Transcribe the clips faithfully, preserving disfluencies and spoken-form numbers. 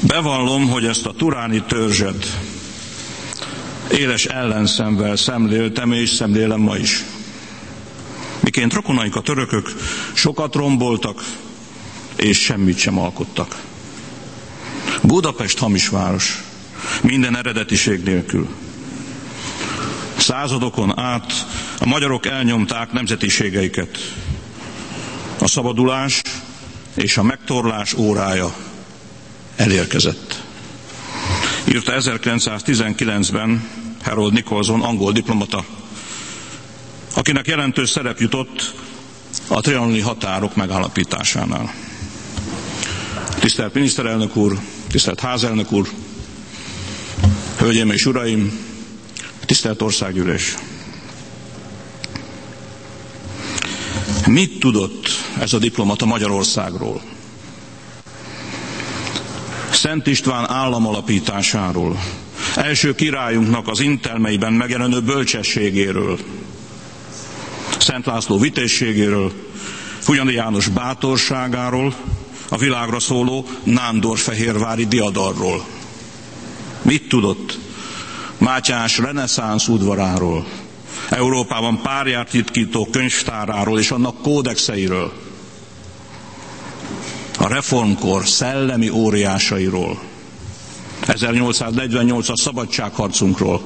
Bevallom, hogy ezt a turáni törzset éles ellenszemvel szemléltem és szemlélem ma is. Miként rokonaik a törökök sokat romboltak, és semmit sem alkottak. Budapest hamis város, minden eredetiség nélkül. Századokon át a magyarok elnyomták nemzetiségeiket. A szabadulás és a megtorlás órája elérkezett. Írta ezerkilencszáztizenkilencben Harold Nicolson, angol diplomata, akinek jelentős szerep jutott a trianoni határok megállapításánál. Tisztelt miniszterelnök úr, tisztelt házelnök úr, hölgyeim és uraim, tisztelt országgyűlés! Mit tudott ez a diplomata Magyarországról? Szent István államalapításáról, első királyunknak az intelmeiben megjelenő bölcsességéről, Szent László vitézségéről, Hunyadi János bátorságáról, a világra szóló nándorfehérvári diadalról. Mit tudott Mátyás reneszánsz udvaráról, Európában párját ritkító könyvtáráról és annak kódexeiről, a reformkor szellemi óriásairól, ezernyolcszáznegyvennyolcas szabadságharcunkról,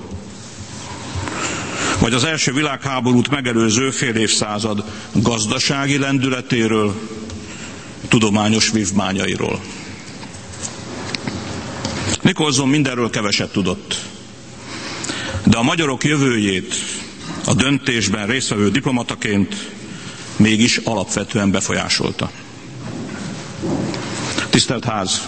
vagy az első világháborút megelőző fél évszázad gazdasági lendületéről, tudományos vívmányairól. Nicolson mindenről keveset tudott, de a magyarok jövőjét a döntésben résztvevő diplomataként mégis alapvetően befolyásolta. Tisztelt Ház!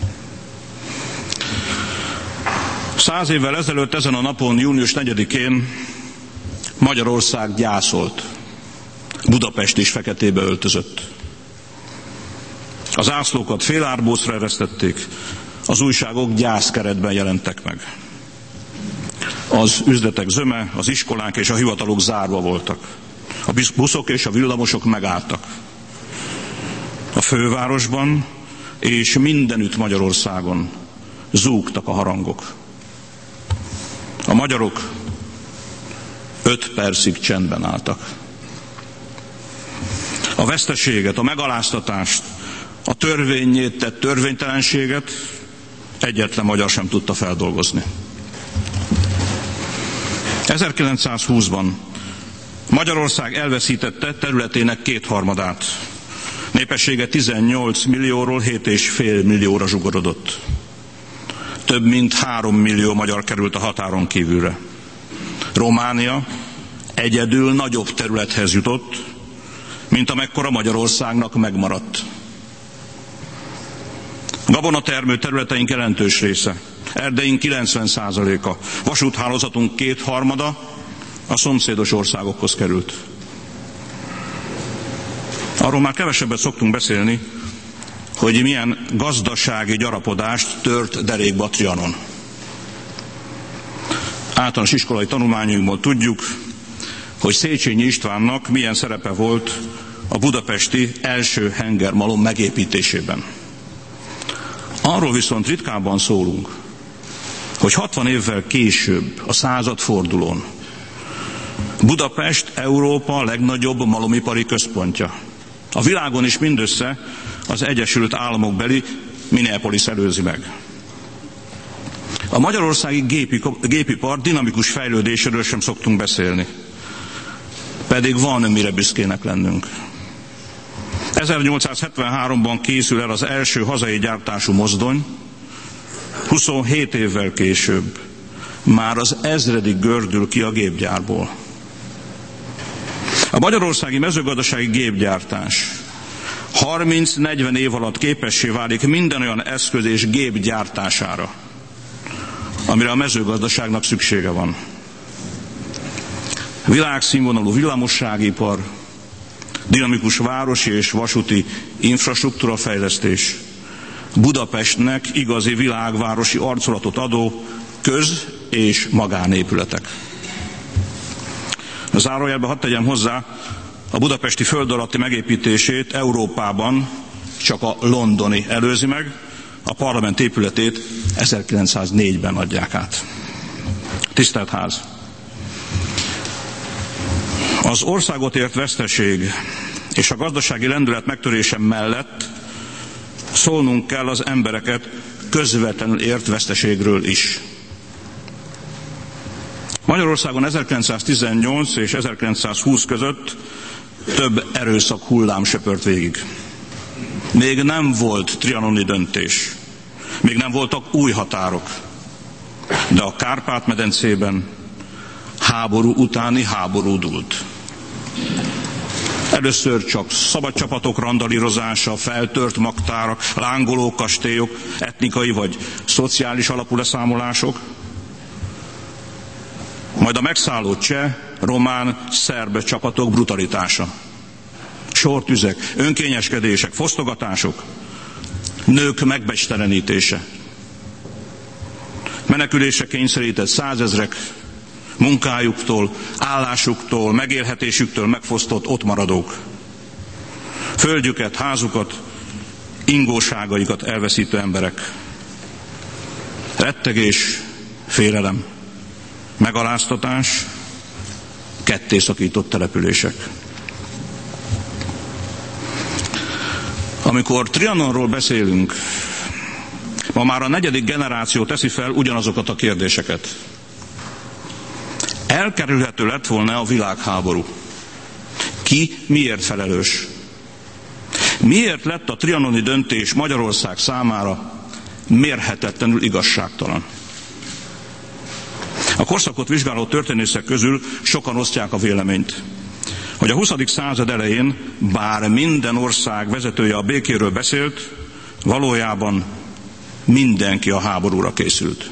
Száz évvel ezelőtt ezen a napon, június negyedikén Magyarország gyászolt. Budapest is feketébe öltözött. Az zászlókat félárbócra eresztették, az újságok gyászkeretben jelentek meg. Az üzletek zöme, az iskolák és a hivatalok zárva voltak. A buszok és a villamosok megálltak. A fővárosban és mindenütt Magyarországon zúgtak a harangok. A magyarok öt percig csendben álltak. A veszteséget, a megaláztatást, a törvényét tett törvénytelenséget egyetlen magyar sem tudta feldolgozni. ezerkilencszázhúszban Magyarország elveszítette területének kétharmadát. Népessége tizennyolc millióról hét egész öt millióra zsugorodott. Több mint három millió magyar került a határon kívülre. Románia egyedül nagyobb területhez jutott, mint amekkora Magyarországnak megmaradt. Gabonatermő területeink jelentős része, Erdélyünk kilencven százaléka, vasúthálózatunk kétharmada a szomszédos országokhoz került. Arról már kevesebbet szoktunk beszélni, hogy milyen gazdasági gyarapodást tört derékba a Trianon. Általános iskolai tanulmányunkból tudjuk, hogy Széchenyi Istvánnak milyen szerepe volt a budapesti első hengermalom megépítésében. Arról viszont ritkábban szólunk, hogy hatvan évvel később, a századfordulón Budapest Európa legnagyobb malomipari központja. A világon is mindössze az Egyesült Államok beli Minneapolis előzi meg. A magyarországi gépi, gépipar dinamikus fejlődéséről sem szoktunk beszélni. Pedig van mire büszkének lennünk. ezernyolcszázhetvenháromban készül el az első hazai gyártású mozdony, huszonhét évvel később már az ezredik gördül ki a gépgyárból. A magyarországi mezőgazdasági gépgyártás harminc-negyven év alatt képessé válik minden olyan eszköz és gép gyártására, amire a mezőgazdaságnak szüksége van. Világszínvonalú villamosságipar, dinamikus városi és vasúti infrastruktúra fejlesztés, Budapestnek igazi világvárosi arculatot adó köz- és magánépületek. A zárójelbe hadd tegyem hozzá, a budapesti föld alatti megépítését Európában csak a londoni előzi meg, a parlament épületét ezerkilencszáznégyben adják át. Tisztelt Ház! Az országot ért veszteség és a gazdasági lendület megtörése mellett szólnunk kell az embereket közvetlenül ért veszteségről is. Magyarországon ezerkilencszáztizennyolc és ezerkilencszázhúsz között több erőszak hullám söpört végig. Még nem volt trianoni döntés, még nem voltak új határok, de a Kárpát-medencében háború utáni háború dúlt. Először csak szabadcsapatok randalírozása, feltört magtárak, lángoló kastélyok, etnikai vagy szociális alapú leszámolások, majd a megszálló cseh, román, szerb csapatok brutalitása. Sortüzek, önkényeskedések, fosztogatások, nők megbecstelenítése. Menekülésre kényszerített százezrek munkájuktól, állásuktól, megélhetésüktől megfosztott ottmaradók. Földjüket, házukat, ingóságaikat elveszítő emberek. Rettegés, félelem, megaláztatás, kettészakított települések. Amikor Trianonról beszélünk, ma már a negyedik generáció teszi fel ugyanazokat a kérdéseket. Elkerülhető lett volna a világháború. Ki miért felelős? Miért lett a trianoni döntés Magyarország számára mérhetetlenül igazságtalan? A korszakot vizsgáló történészek közül sokan osztják a véleményt, hogy a huszadik század elején, bár minden ország vezetője a békéről beszélt, valójában mindenki a háborúra készült.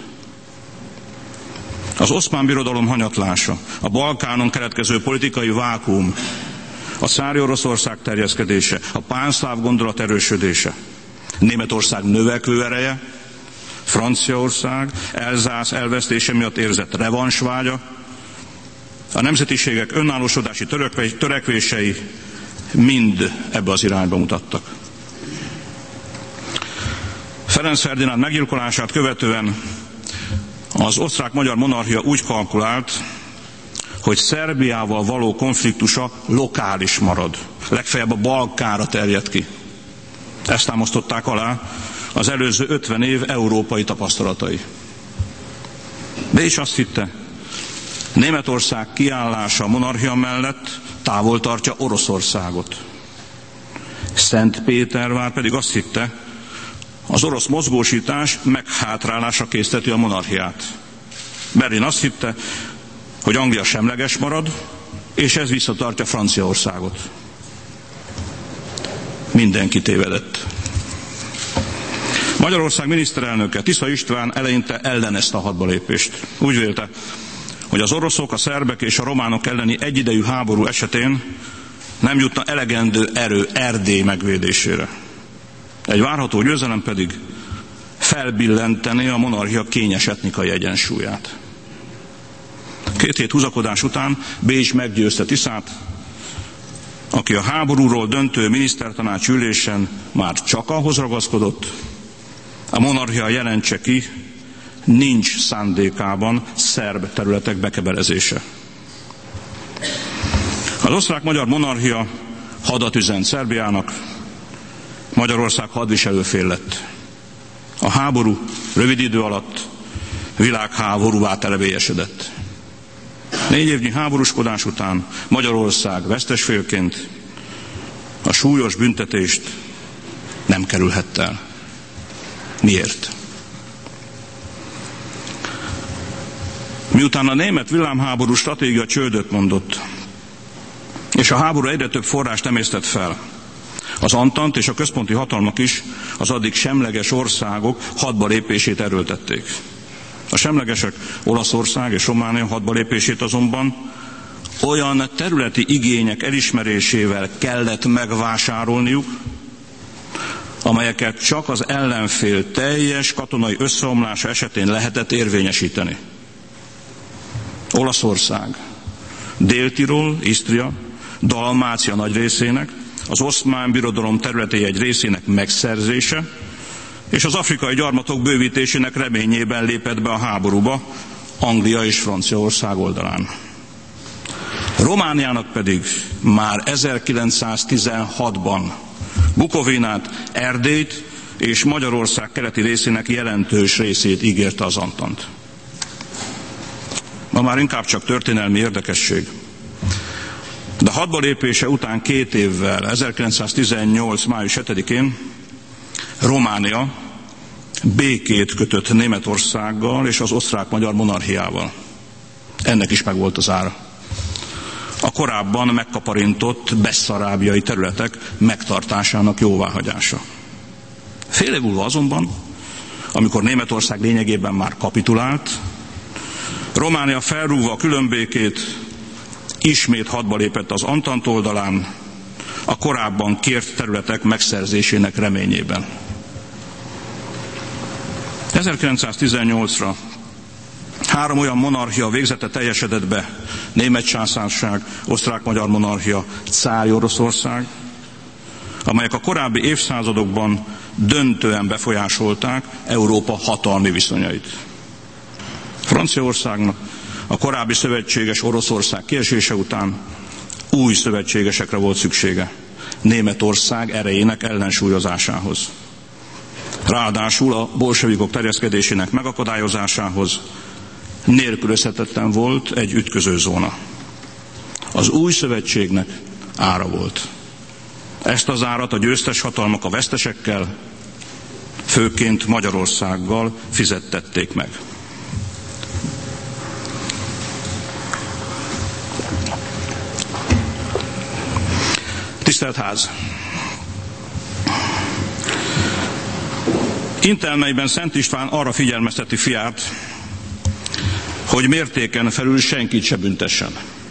Az Oszmán Birodalom hanyatlása, a Balkánon keletkező politikai vákuum, a cári Oroszország terjeszkedése, a pánszláv gondolat erősödése, Németország növekvő ereje, Franciaország, Elzász elvesztése miatt érzett revansvágya, a nemzetiségek önállósodási törekvései mind ebbe az irányba mutattak. Ferenc Ferdinánd meggyilkolását követően az osztrák-magyar monarchia úgy kalkulált, hogy Szerbiával való konfliktusa lokális marad, legfeljebb a Balkánra terjed ki. Ezt támasztották alá az előző ötven év európai tapasztalatai. De is azt hitte, Németország kiállása a monarchia mellett távol tartja Oroszországot. Szentpétervár pedig azt hitte, az orosz mozgósítás meghátrálásra készteti a monarchiát. Berlin azt hitte, hogy Anglia semleges marad, és ez visszatartja Franciaországot. Mindenki tévedett. Magyarország miniszterelnöke, Tisza István eleinte ellenezte a hadbalépést. Úgy vélte, hogy az oroszok, a szerbek és a románok elleni egyidejű háború esetén nem jutna elegendő erő Erdély megvédésére. Egy várható győzelem pedig felbillentené a monarchia kényes etnikai egyensúlyát. Két hét húzakodás után Bécs meggyőzte Tiszát, aki a háborúról döntő minisztertanács ülésen már csak ahhoz ragaszkodott, a monarchia jelentse ki, nincs szándékában szerb területek bekebelezése. Az osztrák-magyar monarchia hadat üzent Szerbiának, Magyarország hadviselőfél lett. A háború rövid idő alatt világháborúvá telebélyesedett. Négy évnyi háborúskodás után Magyarország vesztesfélként a súlyos büntetést nem kerülhette el. Miért? Miután a német villámháború stratégia csődöt mondott, és a háború egyre több forrást emésztett fel, az Antant és a központi hatalmak is az addig semleges országok hadbalépését erőltették. A semlegesek Olaszország és Románia hadbalépését azonban olyan területi igények elismerésével kellett megvásárolniuk, amelyeket csak az ellenfél teljes katonai összeomlása esetén lehetett érvényesíteni. Olaszország, Dél-Tirol, Isztria, Dalmácia nagy részének, az Oszmán Birodalom területei egy részének megszerzése, és az afrikai gyarmatok bővítésének reményében lépett be a háborúba, Anglia és Franciaország oldalán. Romániának pedig már ezerkilencszáztizenhatban Bukovinát, Erdélyt és Magyarország keleti részének jelentős részét ígérte az Antant. Ma már inkább csak történelmi érdekesség. De hadba lépése után két évvel, ezerkilencszáztizennyolc. május hetedikén Románia békét kötött Németországgal és az osztrák-magyar monarchiával. Ennek is megvolt az ára. A korábban megkaparintott beszarábiai területek megtartásának jóváhagyása. Fél év múlva azonban, amikor Németország lényegében már kapitulált, Románia felrúgva a különbékét ismét hadba lépett az Antant oldalán, a korábban kért területek megszerzésének reményében. ezerkilencszáztizennyolcra három olyan monarchia végzete teljesedett be: Német császárság, Osztrák-magyar monarchia, Cári Oroszország, amelyek a korábbi évszázadokban döntően befolyásolták Európa hatalmi viszonyait. Franciaországnak a korábbi szövetséges Oroszország kiesése után új szövetségesekre volt szüksége Németország erejének ellensúlyozásához. Ráadásul a bolsevikok terjeszkedésének megakadályozásához nélkülözhetetlen volt egy ütközőzóna. Az új szövetségnek ára volt. Ezt az árat a győztes hatalmak a vesztesekkel, főként Magyarországgal fizettették meg. Tisztelt Ház! Intelmeiben Szent István arra figyelmezteti fiát, hogy mértéken felül senkit se büntessen.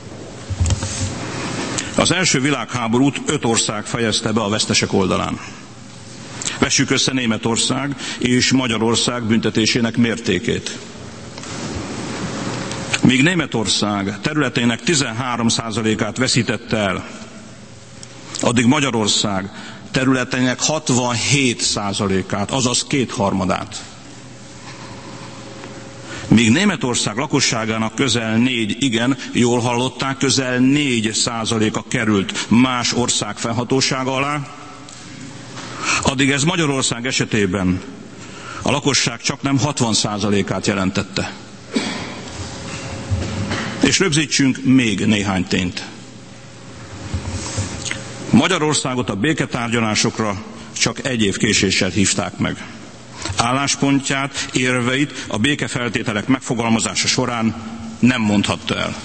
Az első világháborút öt ország fejezte be a vesztesek oldalán. Vessük össze Németország és Magyarország büntetésének mértékét. Míg Németország területének tizenhárom százalékát veszítette el, addig Magyarország területének hatvanhét százalékát, azaz kétharmadát. Míg Németország lakosságának közel négy, igen, jól hallották, közel négy százaléka került más ország fennhatósága alá, addig ez Magyarország esetében a lakosság csaknem hatvan százalékát jelentette. És rögzítsünk még néhány tényt. Magyarországot a béketárgyalásokra csak egy év késéssel hívták meg. Álláspontját, érveit a békefeltételek megfogalmazása során nem mondhatta el.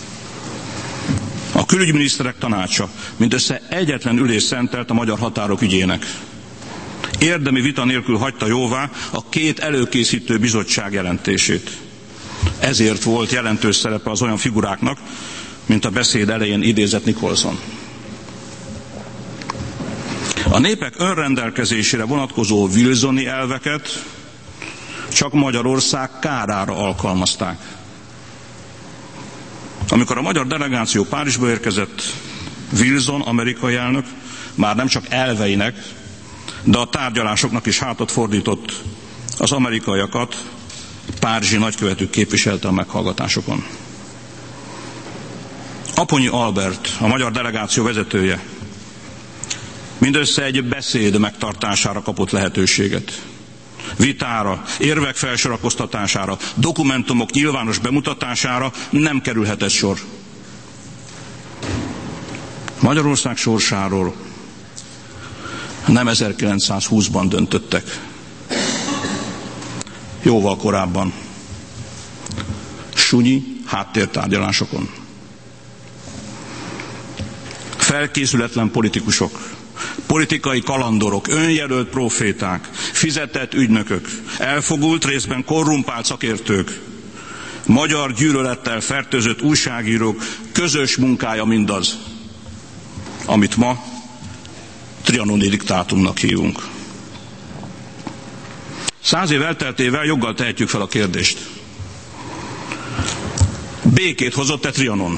A külügyminiszterek tanácsa mindössze egyetlen ülés szentelt a magyar határok ügyének. Érdemi vita nélkül hagyta jóvá a két előkészítő bizottság jelentését. Ezért volt jelentős szerepe az olyan figuráknak, mint a beszéd elején idézett Nicholson. A népek önrendelkezésére vonatkozó wilsoni elveket csak Magyarország kárára alkalmazták. Amikor a magyar delegáció Párizsba érkezett, Wilson amerikai elnök már nem csak elveinek, de a tárgyalásoknak is hátat fordított, az amerikaiakat párizsi nagykövetük képviselte a meghallgatásokon. Aponyi Albert, a magyar delegáció vezetője, mindössze egy beszéd megtartására kapott lehetőséget. Vitára, érvek felsorakoztatására, dokumentumok nyilvános bemutatására nem kerülhetett sor. Magyarország sorsáról nem ezerkilencszázhúszban döntöttek. Jóval korábban. Sunyi háttértárgyalásokon. Felkészületlen politikusok, politikai kalandorok, önjelölt proféták, fizetett ügynökök, elfogult, részben korrumpált szakértők, magyar gyűlölettel fertőzött újságírók közös munkája mindaz, amit ma trianoni diktátumnak hívunk. Száz év elteltével joggal tehetjük fel a kérdést. Békét hozott-e Trianon?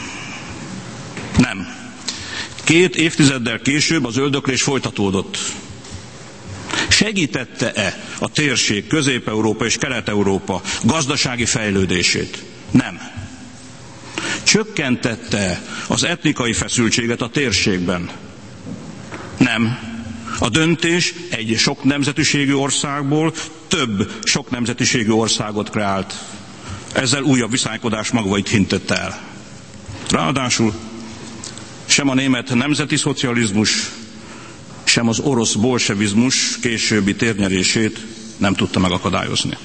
Nem. Két évtizeddel később az öldöklés folytatódott. segítette-e a térség, Közép-Európa és Kelet-Európa gazdasági fejlődését? Nem. Csökkentette az etnikai feszültséget a térségben? Nem. A döntés egy sok nemzetiségű országból több sok nemzetiségű országot kreált. Ezzel újabb viszálykodás magvait hintette el. Ráadásul sem a német nemzeti szocializmus, sem az orosz bolsevizmus későbbi térnyerését nem tudta megakadályozni.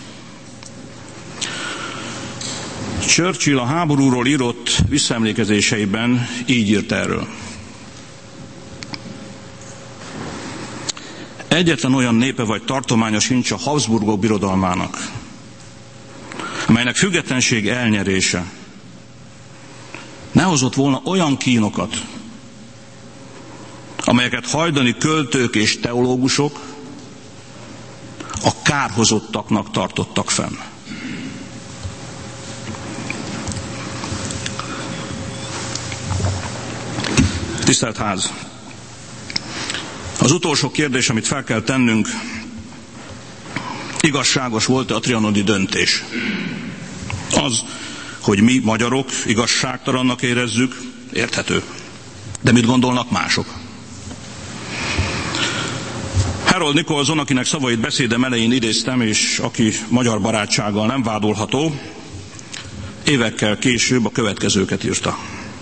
Churchill a háborúról írott visszaemlékezéseiben így írt erről. Egyetlen olyan népe vagy tartománya sincs a Habsburgok birodalmának, amelynek függetlenség elnyerése ne hozott volna olyan kínokat, amelyeket hajdani költők és teológusok a kárhozottaknak tartottak fenn. Tisztelt Ház! Az utolsó kérdés, amit fel kell tennünk, igazságos volt-e a trianoni döntés? Az, hogy mi magyarok igazságtalannak érezzük, érthető. De mit gondolnak mások? Harold Nicolson, akinek szavait beszédem elején idéztem, és aki magyar barátsággal nem vádolható, évekkel később a következőket írta.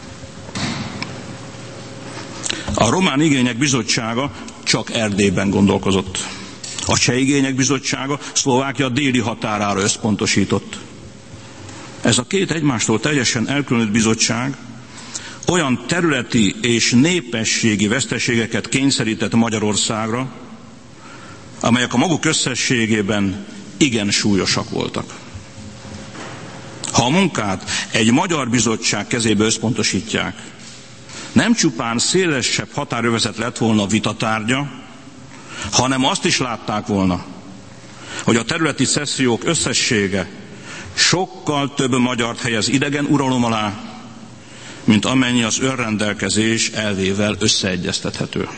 A Román Igények Bizottsága csak Erdélyben gondolkozott. A Cseh Igények Bizottsága Szlovákia déli határára összpontosított. Ez a két egymástól teljesen elkülönült bizottság olyan területi és népességi veszteségeket kényszerített Magyarországra, amelyek a maguk összességében igen súlyosak voltak. Ha a munkát egy magyar bizottság kezébe összpontosítják, nem csupán szélesebb határövezet lett volna vitatárgya, hanem azt is látták volna, hogy a területi cessziók összessége sokkal több magyart helyez idegen uralom alá, mint amennyi az önrendelkezés elvével összeegyeztethető.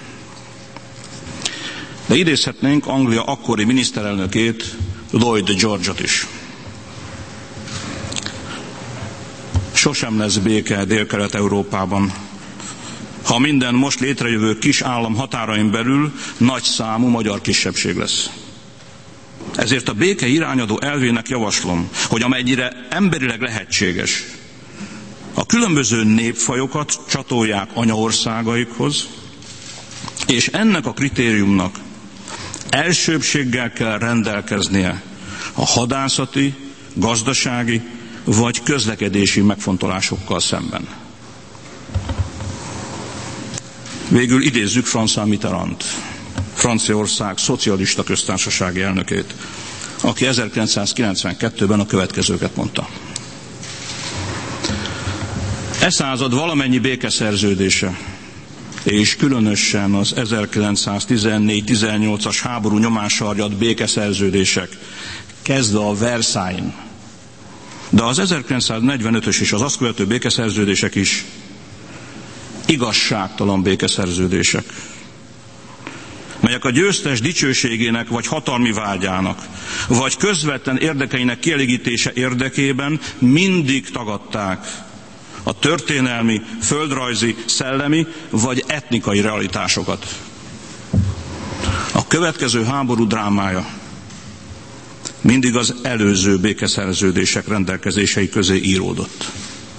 De idézhetnénk Anglia akkori miniszterelnökét, Lloyd George-ot is. Sosem lesz béke Dél-Kelet-Európában, ha minden most létrejövő kis állam határain belül nagy számú magyar kisebbség lesz. Ezért a béke irányadó elvének javaslom, hogy amennyire emberileg lehetséges, a különböző népfajokat csatolják anyaországaikhoz, és ennek a kritériumnak elsőbbséggel kell rendelkeznie a hadászati, gazdasági vagy közlekedési megfontolásokkal szemben. Végül idézzük François Mitterrand, Franciaország szocialista köztársasági elnökét, aki ezerkilencszázkilencvenkettőben a következőket mondta. E század valamennyi békeszerződése, és különösen az ezerkilencszáztizennégy tizennyolcas háború nyomása adott békeszerződések, kezdve a Versailles-n, de az ezerkilencszáznegyvenötös és az azt követő békeszerződések is igazságtalan békeszerződések, melyek a győztes dicsőségének vagy hatalmi vágyának, vagy közvetlen érdekeinek kielégítése érdekében mindig tagadták a történelmi, földrajzi, szellemi vagy etnikai realitásokat. A következő háború drámája mindig az előző békeszerződések rendelkezései közé íródott.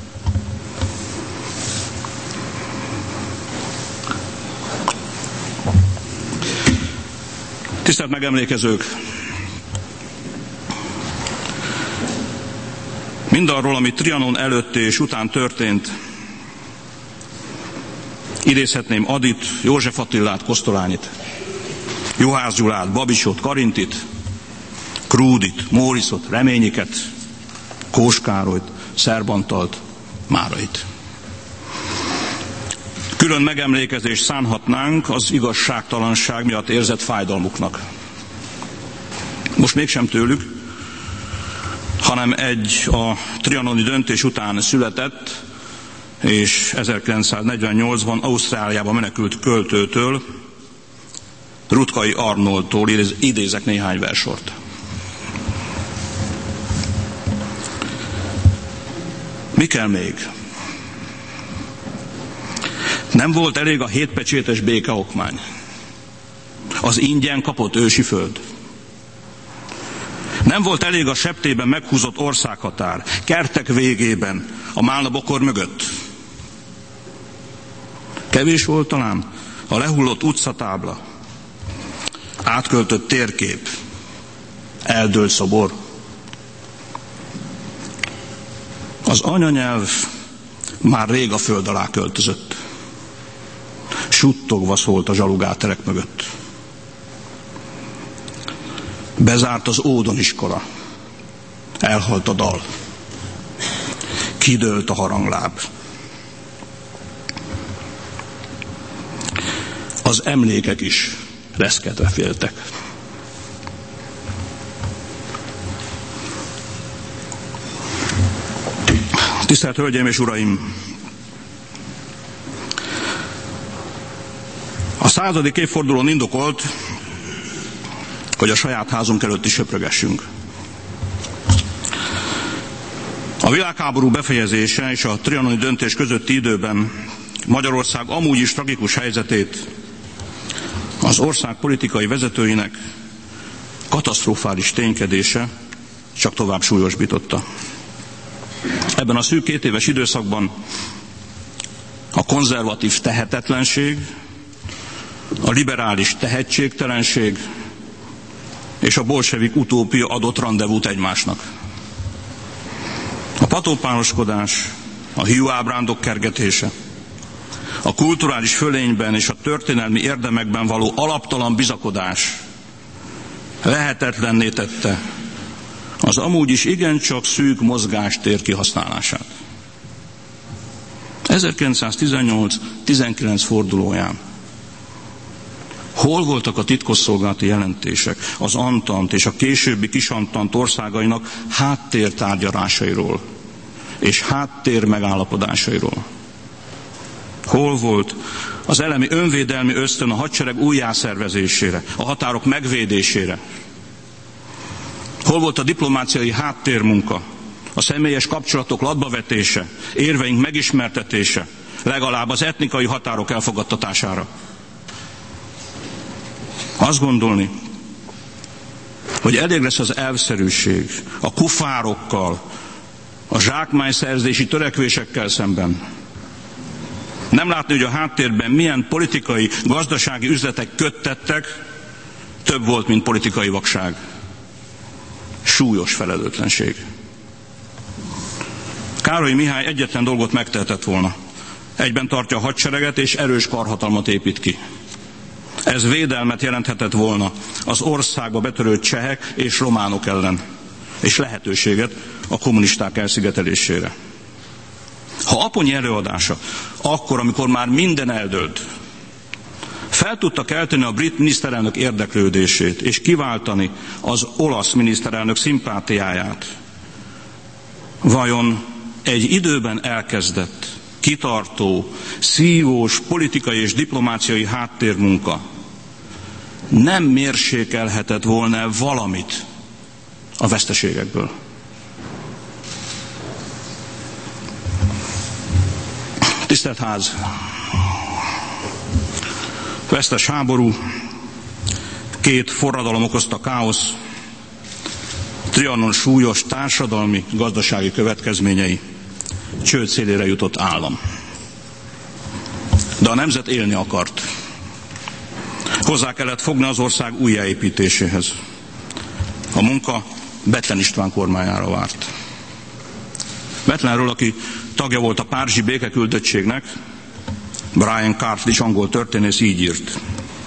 Tisztelt megemlékezők! Mindarról, ami Trianon előtt és után történt, idézhetném Adit, József Attilát, Kosztolányit, Juhász Gyulát, Babicsot, Karintit, Krúdit, Móriszot, Reményiket, Kós Károlyt, Szerbantalt, Márait. Külön megemlékezést szánhatnánk az igazságtalanság miatt érzett fájdalmuknak. Most mégsem tőlük, hanem egy a trianoni döntés után született, és ezerkilencszáznegyvennyolcban Ausztráliába menekült költőtől, Rutkai Arnoldtól idézek néhány versort. Mi kell még? Nem volt elég a hétpecsétes békeokmány, az ingyen kapott ősi föld. Nem volt elég a septében meghúzott országhatár, kertek végében, a Málna-bokor mögött. Kevés volt talán a lehullott utcatábla, átköltött térkép, eldőlt szobor. Az anyanyelv már rég a föld alá költözött. Suttogva szólt a zsalugáterek mögött. Bezárt az ódoniskola. Elhalt a dal. Kidőlt a harangláb. Az emlékek is reszketve féltek. Tisztelt Hölgyeim és Uraim! A századik évfordulón indokolt, hogy a saját házunk előtt is söprögessünk. A világháború befejezése és a trianoni döntés közötti időben Magyarország amúgy is tragikus helyzetét az ország politikai vezetőinek katasztrofális ténykedése csak tovább súlyosbította. Ebben a szűk két éves időszakban a konzervatív tehetetlenség, a liberális tehetségtelenség és a bolsevik utópia adott randevút egymásnak. A patópároskodás, a hiúábrándok kergetése, a kulturális fölényben és a történelmi érdemekben való alaptalan bizakodás lehetetlenné tette az amúgy is igencsak szűk mozgástér kihasználását. ezerkilencszáztizennyolc tizenkilenc fordulóján hol voltak a titkosszolgálati jelentések az Antant és a későbbi Kisantant országainak háttértárgyalásairól és háttér megállapodásairól? Hol volt az elemi önvédelmi ösztön a hadsereg újjászervezésére, a határok megvédésére? Hol volt a diplomáciai háttérmunka, a személyes kapcsolatok latbavetése, érveink megismertetése, legalább az etnikai határok elfogadtatására? Azt gondolni, hogy elég lesz az elvszerűség, a kufárokkal, a zsákmányszerzési törekvésekkel szemben. Nem látni, hogy a háttérben milyen politikai, gazdasági üzletek köttettek, több volt, mint politikai vakság. Súlyos felelőtlenség. Károly Mihály egyetlen dolgot megtehetett volna. Egyben tartja a hadsereget és erős karhatalmat épít ki. Ez védelmet jelenthetett volna az országba betörő csehek és románok ellen, és lehetőséget a kommunisták elszigetelésére. Ha Aponyi előadása, akkor, amikor már minden eldőlt, fel tudta kelteni a brit miniszterelnök érdeklődését, és kiváltani az olasz miniszterelnök szimpátiáját, vajon egy időben elkezdett, kitartó, szívós politikai és diplomáciai háttérmunka nem mérsékelhetett volna valamit a veszteségekből? Tisztelt Ház! Vesztes háború, két forradalom okozta káosz, Trianon súlyos társadalmi, gazdasági következményei, csőd szélére jutott állam. De a nemzet élni akart. Hozzá kellett fogni az ország újjáépítéséhez. A munka Bethlen István kormányára várt. Bethlenről, aki tagja volt a párizsi békeküldöttségnek, Brian Cartledge angol történész így írt: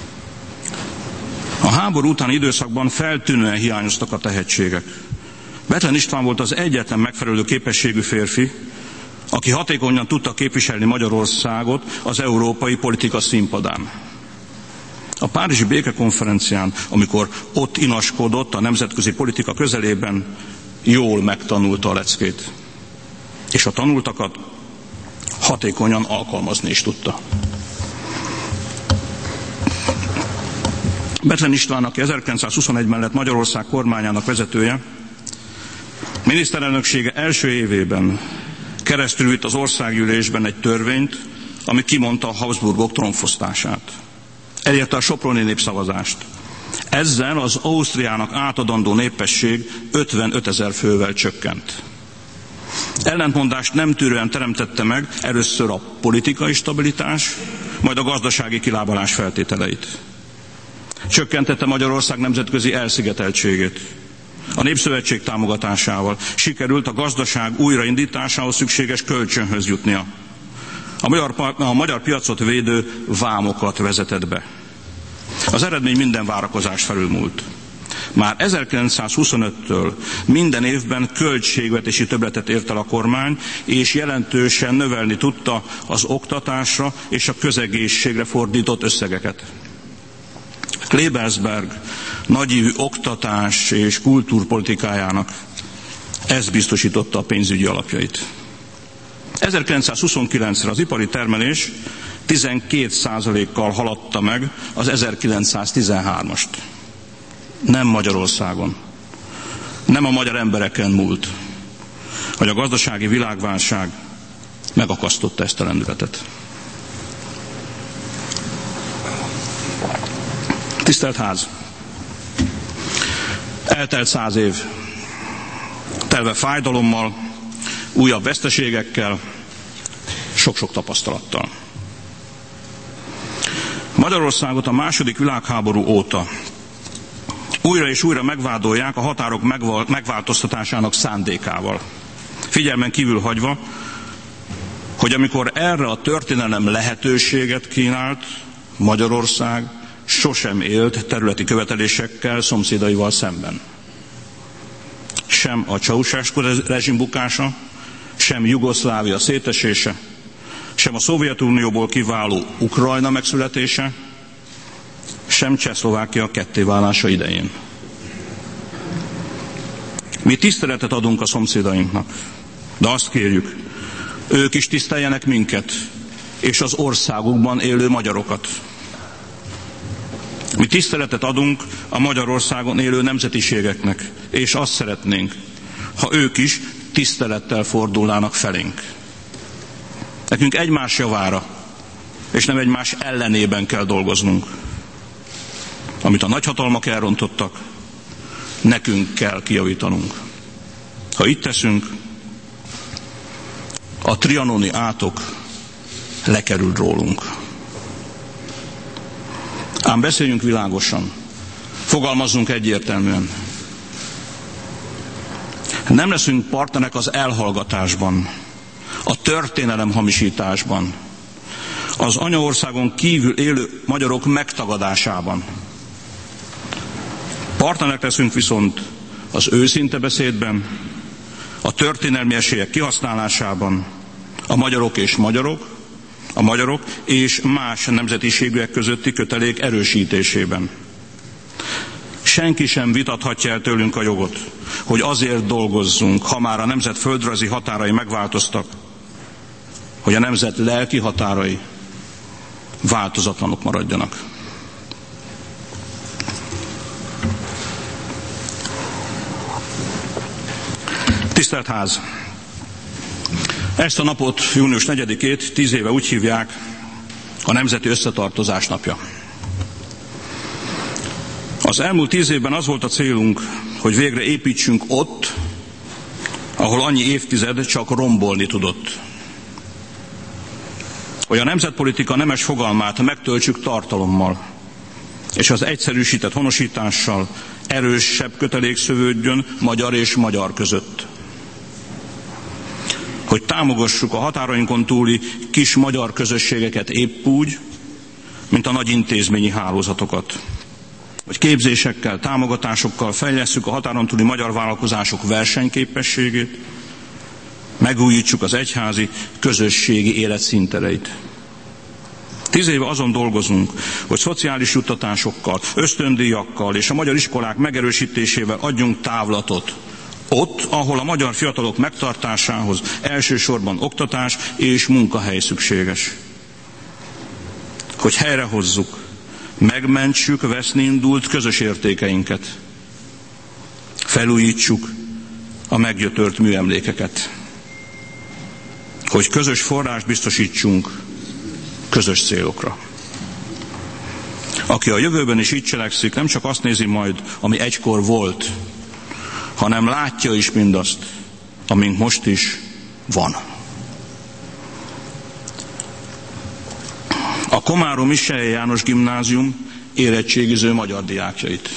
a háború utáni időszakban feltűnően hiányoztak a tehetségek. Bethlen István volt az egyetlen megfelelő képességű férfi, aki hatékonyan tudta képviselni Magyarországot az európai politika színpadán. A párizsi békekonferencián, amikor ott inaskodott a nemzetközi politika közelében, jól megtanulta a leckét. És a tanultakat hatékonyan alkalmazni is tudta. Bethlen István, aki ezerkilencszázhuszonegy lett Magyarország kormányának vezetője, miniszterelnöksége első évében keresztül vitt az országgyűlésben egy törvényt, ami kimondta a Habsburgok trónfosztását. Elérte a soproni népszavazást. Ezzel az Ausztriának átadandó népesség ötvenötezer fővel csökkent. Ellentmondást nem tűrően teremtette meg először a politikai stabilitás, majd a gazdasági kilábalás feltételeit. Csökkentette Magyarország nemzetközi elszigeteltségét. A Népszövetség támogatásával sikerült a gazdaság újraindításához szükséges kölcsönhöz jutnia. A magyar, a magyar piacot védő vámokat vezetett be. Az eredmény minden várakozás felülmúlt. Már ezerkilencszázhuszonöttől minden évben költségvetési többletet ért el a kormány, és jelentősen növelni tudta az oktatásra és a közegészségre fordított összegeket. Klebersberg nagyívű oktatás és kultúrpolitikájának ez biztosította a pénzügyi alapjait. ezerkilencszázhuszonkilencre az ipari termelés tizenkét százalékkal haladta meg az ezerkilencszáztizenhármast. Nem Magyarországon, nem a magyar embereken múlt, hogy a gazdasági világválság megakasztotta ezt a lendületet. Tisztelt Ház! Eltelt száz év, telve fájdalommal, újabb veszteségekkel, sok-sok tapasztalattal. Magyarországot a második világháború óta újra és újra megvádolják a határok megváltoztatásának szándékával. Figyelmen kívül hagyva, hogy amikor erre a történelem lehetőséget kínált, Magyarország sosem élt területi követelésekkel szomszédaival szemben. Sem a Ceausescu rezsim bukása, sem Jugoszlávia szétesése, sem a Szovjetunióból kiváló Ukrajna megszületése, sem Csehszlovákia kettéválása idején. Mi tiszteletet adunk a szomszédainknak, de azt kérjük, ők is tiszteljenek minket, és az országukban élő magyarokat. Mi tiszteletet adunk a Magyarországon élő nemzetiségeknek, és azt szeretnénk, ha ők is tisztelettel fordulnának felénk. Nekünk egymás javára, és nem egymás ellenében kell dolgoznunk. Amit a nagyhatalmak elrontottak, nekünk kell kijavítanunk. Ha így teszünk, a trianoni átok lekerül rólunk. Ám beszéljünk világosan, fogalmazzunk egyértelműen. Nem leszünk partnerek az elhallgatásban, a történelem hamisításban, az anyaországon kívül élő magyarok megtagadásában. Partnerek leszünk viszont az őszinte beszédben, a történelmi esélyek kihasználásában, a magyarok és magyarok, a magyarok és más nemzetiségűek közötti kötelék erősítésében. Senki sem vitathatja el tőlünk a jogot, hogy azért dolgozzunk, ha már a nemzet földrajzi határai megváltoztak, hogy a nemzet lelki határai változatlanok maradjanak. Tisztelt Ház! Ezt a napot, június negyedikét tíz éve úgy hívják, a Nemzeti Összetartozás napja. Az elmúlt tíz évben az volt a célunk, hogy végre építsünk ott, ahol annyi évtized csak rombolni tudott. Hogy a nemzetpolitika nemes fogalmát megtöltsük tartalommal, és az egyszerűsített honosítással erősebb kötelék szövődjön magyar és magyar között. Hogy támogassuk a határainkon túli kis magyar közösségeket épp úgy, mint a nagy intézményi hálózatokat. Hogy képzésekkel, támogatásokkal fejlesszük a határon túli magyar vállalkozások versenyképességét, megújítsuk az egyházi, közösségi élet színtereit. Tíz éve azon dolgozunk, hogy szociális juttatásokkal, ösztöndíjakkal és a magyar iskolák megerősítésével adjunk távlatot ott, ahol a magyar fiatalok megtartásához elsősorban oktatás és munkahely szükséges. Hogy helyrehozzuk megmentsük veszni indult közös értékeinket, felújítsuk a meggyötört műemlékeket, hogy közös forrást biztosítsunk közös célokra. Aki a jövőben is így cselekszik, nem csak azt nézi majd, ami egykor volt, hanem látja is mindazt, amink most is van. A komáromi Selye János Gimnázium érettségiző magyar diákjait,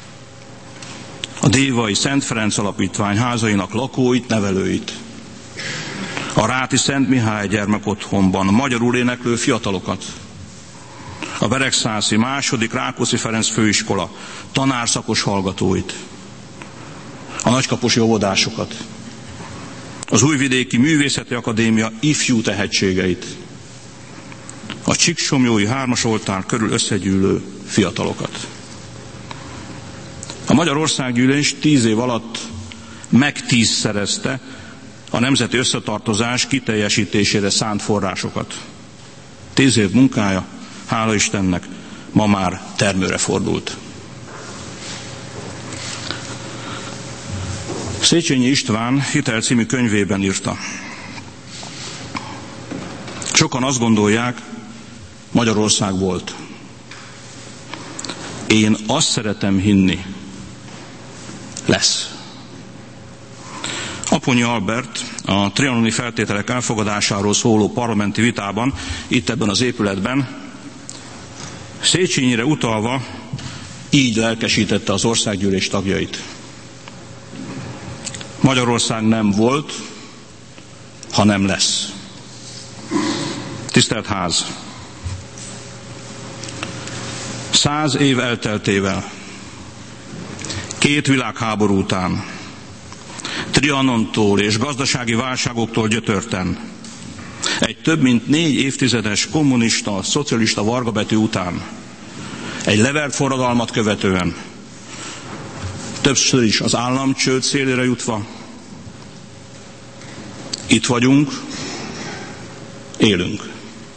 a Dévai Szent Ferenc Alapítvány házainak lakóit, nevelőit, a Ráti Szent Mihály gyermekotthonban magyarul éneklő fiatalokat, a Beregszászi második Rákóczi Ferenc főiskola tanárszakos hallgatóit, a nagykaposi óvodásokat, az Újvidéki Művészeti Akadémia ifjú tehetségeit, a Csíksomlyói hármas oltár körül összegyűlő fiatalokat. A Magyar Országgyűlés tíz év alatt megtízszerezte a nemzeti összetartozás kiteljesítésére szánt forrásokat. Tíz év munkája, hála Istennek, ma már termőre fordult. Széchenyi István Hitel című könyvében írta: sokan azt gondolják, Magyarország volt. Én azt szeretem hinni, lesz. Aponyi Albert a trianoni feltételek elfogadásáról szóló parlamenti vitában, itt ebben az épületben, Széchenyire utalva így lelkesítette az országgyűlés tagjait. Magyarország nem volt, hanem lesz. Tisztelt Ház! Száz év elteltével, két világháború után, Trianontól és gazdasági válságoktól gyötörten, egy több mint négy évtizedes kommunista, szocialista vargabetű után, egy levert forradalmat követően, többször is az államcsőd szélére jutva, itt vagyunk, élünk.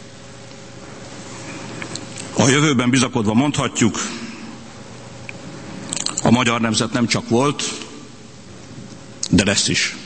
A jövőben bizakodva mondhatjuk, a magyar nemzet nem csak volt, de lesz is.